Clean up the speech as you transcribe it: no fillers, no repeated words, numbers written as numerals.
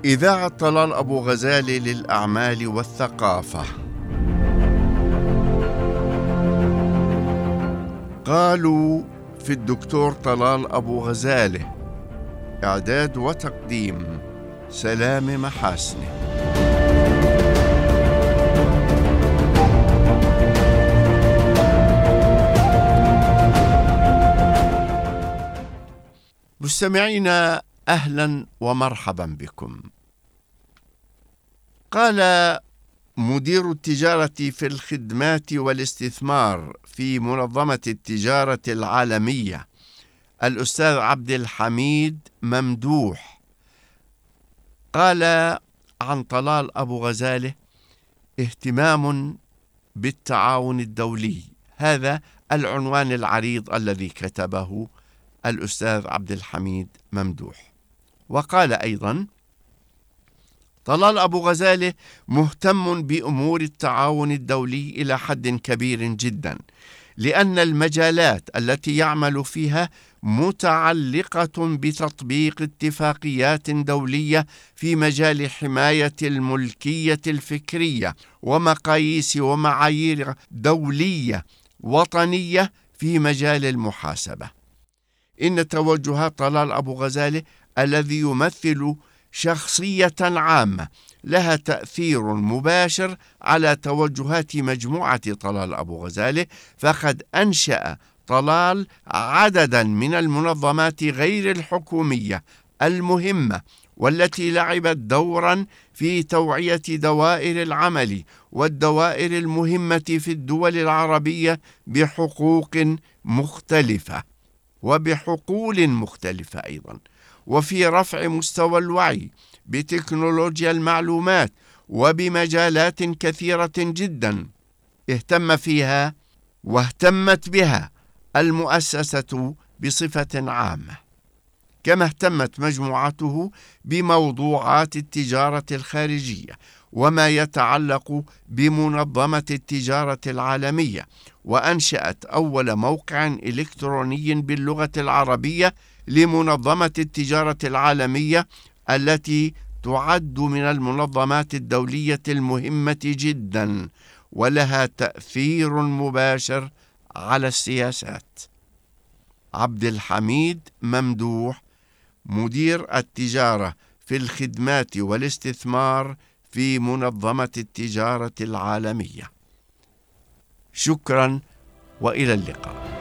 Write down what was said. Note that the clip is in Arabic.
إذاعة طلال أبو غزالة للأعمال والثقافة. قالوا في الدكتور طلال أبو غزالة. إعداد وتقديم سلام محاسني. مستمعينا، أهلا ومرحبا بكم. قال مدير التجارة في الخدمات والاستثمار في منظمة التجارة العالمية الأستاذ عبد الحميد ممدوح، قال عن طلال أبو غزالة: اهتمام بالتعاون الدولي. هذا العنوان العريض الذي كتبه الأستاذ عبد الحميد ممدوح. وقال أيضا: طلال أبو غزالة مهتم بأمور التعاون الدولي إلى حد كبير جدا، لأن المجالات التي يعمل فيها متعلقة بتطبيق اتفاقيات دولية في مجال حماية الملكية الفكرية ومقاييس ومعايير دولية وطنية في مجال المحاسبة. إن توجهات طلال أبو غزالة الذي يمثل شخصية عامة لها تأثير مباشر على توجهات مجموعة طلال أبو غزالة، فقد أنشأ طلال عددا من المنظمات غير الحكومية المهمة، والتي لعبت دورا في توعية دوائر العمل والدوائر المهمة في الدول العربية بحقوق مختلفة وبحقول مختلفة أيضا، وفي رفع مستوى الوعي بتكنولوجيا المعلومات وبمجالات كثيرة جدا اهتم فيها واهتمت بها المؤسسة بصفة عامة، كما اهتمت مجموعته بموضوعات التجارة الخارجية وما يتعلق بمنظمة التجارة العالمية، وأنشأت أول موقع إلكتروني باللغة العربية لمنظمة التجارة العالمية، التي تعد من المنظمات الدولية المهمة جدا ولها تأثير مباشر على السياسات. عبد الحميد ممدوح، مدير التجارة في الخدمات والاستثمار في منظمة التجارة العالمية. شكرا وإلى اللقاء.